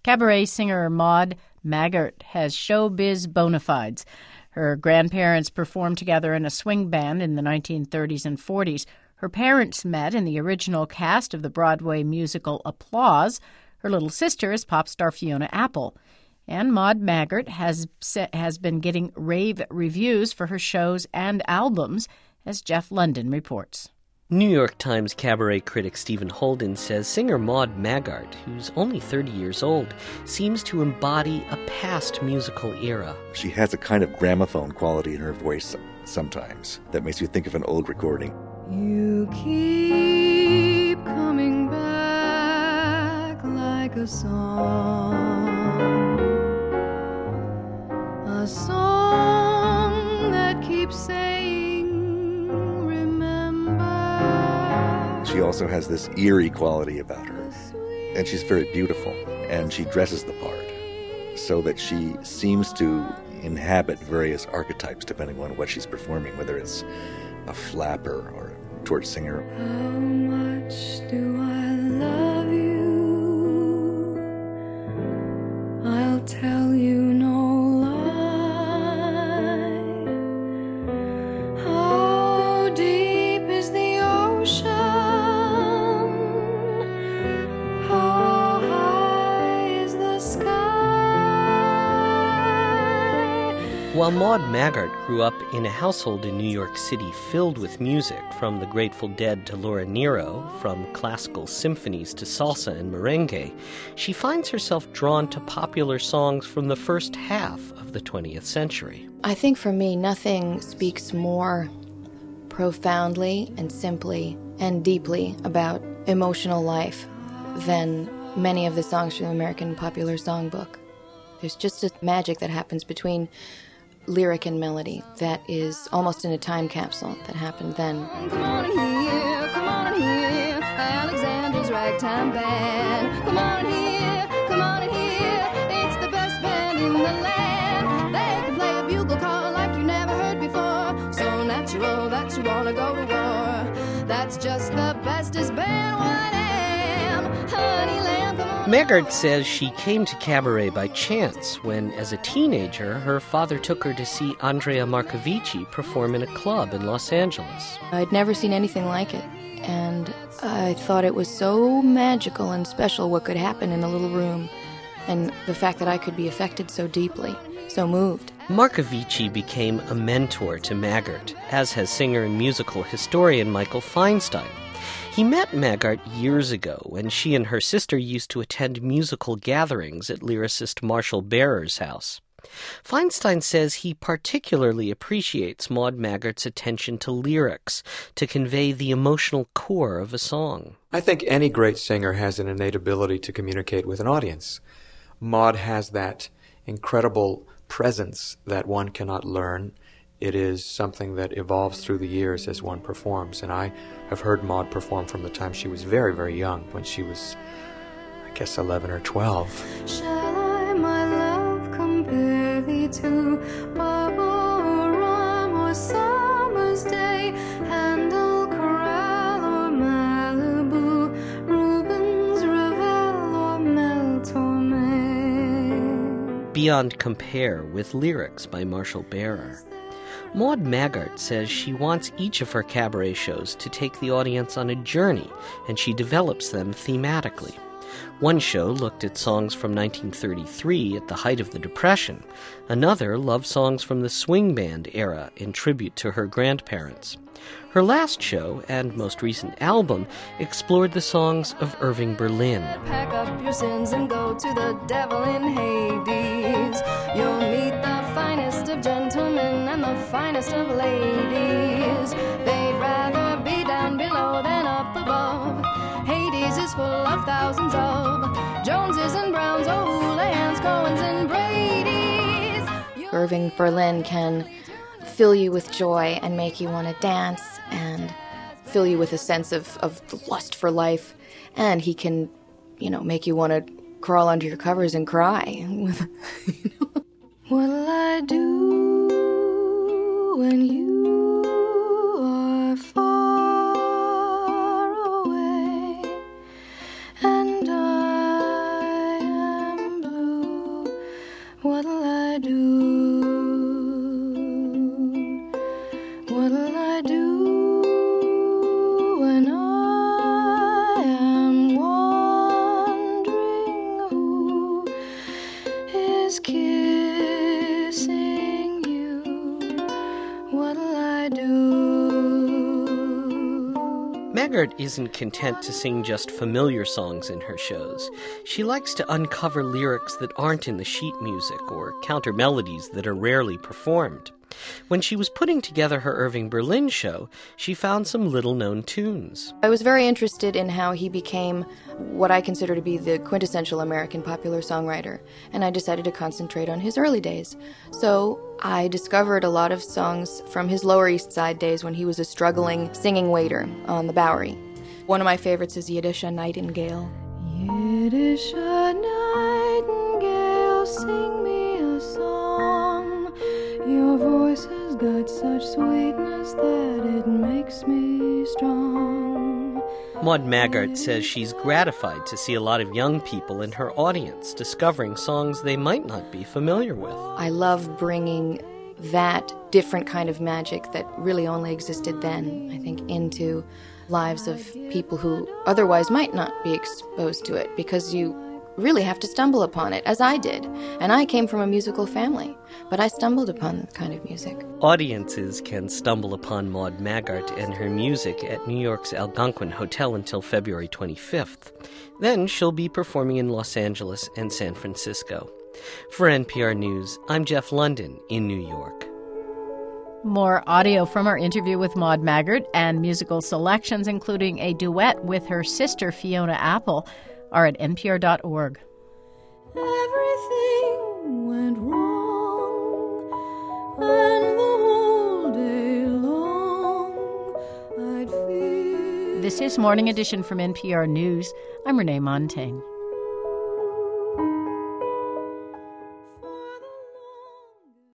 Cabaret singer Maud Maggart has showbiz bona fides. Her grandparents performed together in a swing band in the 1930s and 40s. Her parents met in the original cast of the Broadway musical Applause. Her little sister is pop star Fiona Apple. And Maud Maggart has been getting rave reviews for her shows and albums, as Jeff London reports. New York Times cabaret critic Stephen Holden says singer Maud Maggart, who's only 30 years old, seems to embody a past musical era. She has a kind of gramophone quality in her voice sometimes that makes you think of an old recording. You keep coming back like a song that keeps saying, remember. She also has this eerie quality about her, and she's very beautiful, and she dresses the part so that she seems to inhabit various archetypes depending on what she's performing, whether it's a flapper or a torch singer. How much do I love you? I'll tell you no lie. How deep is the ocean? How high is the sky? While Maud Maggart grew up in a household in New York City filled with music, from the Grateful Dead to Laura Nyro, from classical symphonies to salsa and merengue, she finds herself drawn to popular songs from the first half of the 20th century. I think for me, nothing speaks more profoundly and simply and deeply about emotional life than many of the songs from the American Popular Songbook. There's just a magic that happens between lyric and melody that is almost in a time capsule that happened then. Come on in here, Alexander's Ragtime Band. Come on in here, it's the best band in the land. They can play a bugle call like you never heard before, so natural that you wanna go to war. That's just the bestest band, what am, honey lamb, come on. Maggart says she came to cabaret by chance when, as a teenager, her father took her to see Andrea Marcovicci perform in a club in Los Angeles. I'd never seen anything like it, and I thought it was so magical and special what could happen in a little room, and the fact that I could be affected so deeply, so moved. Marcovicci became a mentor to Maggart, as has singer and musical historian Michael Feinstein. He met Maggart years ago when she and her sister used to attend musical gatherings at lyricist Marshall Baer's house. Feinstein says he particularly appreciates Maud Maggart's attention to lyrics to convey the emotional core of a song. I think any great singer has an innate ability to communicate with an audience. Maud has that incredible presence that one cannot learn. It is something that evolves through the years as one performs, and I have heard Maud perform from the time she was very, very young, when she was, I guess, 11 or 12. Shall I, my love, compare thee to Barbara or Rhyme or Summer's Day, Handel, Chorale or Malibu, Rubens, Ravel or Mel Torme? Beyond Compare with lyrics by Marshall Baer. Maud Maggart says she wants each of her cabaret shows to take the audience on a journey, and she develops them thematically. One show looked at songs from 1933 at the height of the Depression. Another loved songs from the swing band era in tribute to her grandparents. Her last show, and most recent album, explored the songs of Irving Berlin. Pack up your sins and go to the devil in Hades. You'll meet the finest of gentlemen and the finest of ladies. They'd rather be down below than up above. Hades is full of thousands of Joneses and Browns, O'Houlihan's, Cohens and Brady's. Irving Berlin can fill you with joy and make you want to dance and fill you with a sense of lust for life. And he can, make you want to crawl under your covers and cry. What'll I do when you are far away and I am What'll I do? What'll I do when I am wondering who is kissing you? What'll I do? Maggart isn't content to sing just familiar songs in her shows. She likes to uncover lyrics that aren't in the sheet music or counter melodies that are rarely performed. When she was putting together her Irving Berlin show, she found some little-known tunes. I was very interested in how he became what I consider to be the quintessential American popular songwriter, and I decided to concentrate on his early days. So I discovered a lot of songs from his Lower East Side days when he was a struggling singing waiter on the Bowery. One of my favorites is Yiddish Nightingale. Yiddish Nightingale, sing me a song. Your voice has got such sweetness that it makes me strong. Maud Maggart says she's gratified to see a lot of young people in her audience discovering songs they might not be familiar with. I love bringing that different kind of magic that really only existed then, I think, into lives of people who otherwise might not be exposed to it, because you really have to stumble upon it, as I did. And I came from a musical family, but I stumbled upon that kind of music. Audiences can stumble upon Maud Maggart and her music at New York's Algonquin Hotel until February 25th. Then she'll be performing in Los Angeles and San Francisco. For NPR News, I'm Jeff London in New York. More audio from our interview with Maud Maggart and musical selections, including a duet with her sister Fiona Apple, are at npr.org. Everything went wrong, and the whole day long I'd feel. This is Morning Edition from NPR News. I'm Renee Montaigne.